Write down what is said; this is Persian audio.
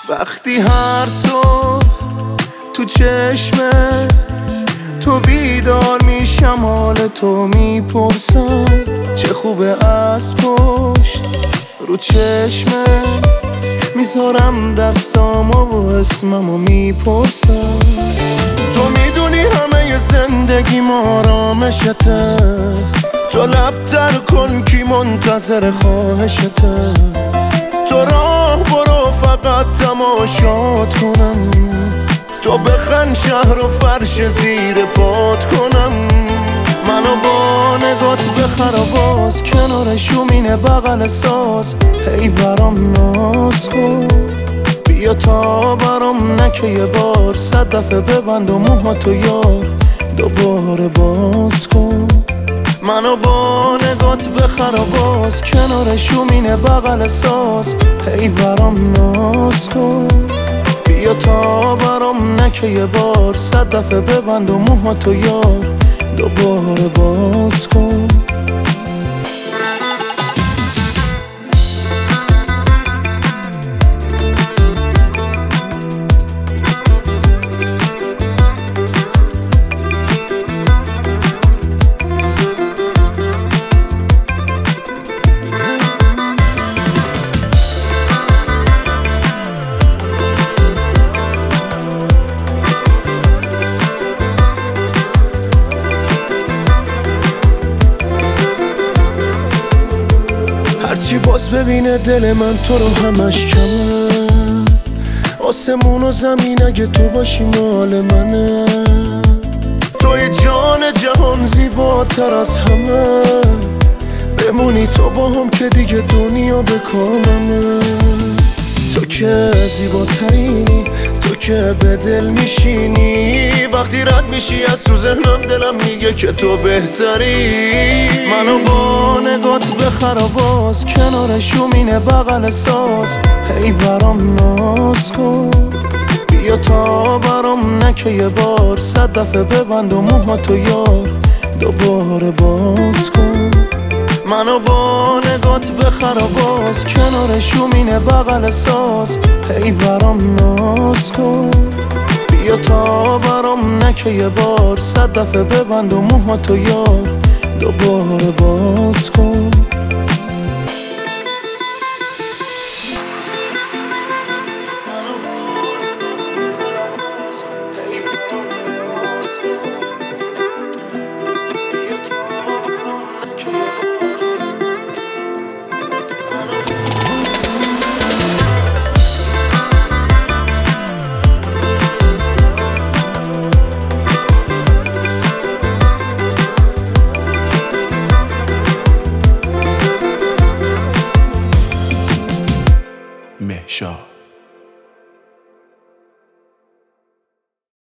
وقتی هر صبح تو چشم تو بیدار میشم، حال تو میپرسم چه خوبه. از پشت رو چشم میذارم دستامو و اسممو میپرسم. تو میدونی همه زندگیم آرامشته، تو لب در کن کی منتظر خواهشته. تو راه برو فقط تماشات کنم، تو بخند شهر و فرش زیر پات کنم. منو با نگات بخر و باز کنار شومینه بغل ساز، هی برام ناز کن. بیا تا برام نکه یه بار، 100 دفعه ببند و موهاتو یار دوباره باز کن. منو با نگات بخر و باز کنار شومینه بغل ساز، هی برام ناز کن. بیا تا برام نکه یه بار، 100 دفعه ببند و موهاتو یار دوباره باز کن. هرچی باز ببینه دل من تو رو همش کمه، آسمون و زمین اگه تو باشی مال منه. توی جان جهان زیباتر از همه، بمونی تو با هم که دیگه دنیا به کاممه. تو که زیباترینی، تو که به دل میشینی، وقتی رد میشی از تو ذهنم دلم میگه که تو بهتری. منو با نگات بخر و باز کنار شومینه بغل ساز، هی برام ناز کن. بیا تا برام نکه یه بار، 100 دفعه ببند و موهاتو یار دوباره باز کن. منو با نگات بخر و باز کنار شومینه بغل ساز، هی برام ناز کن. بیا تا برام نکه یه بار، 100 دفعه ببند و موهاتو یار دوباره باز کن. مهشاد.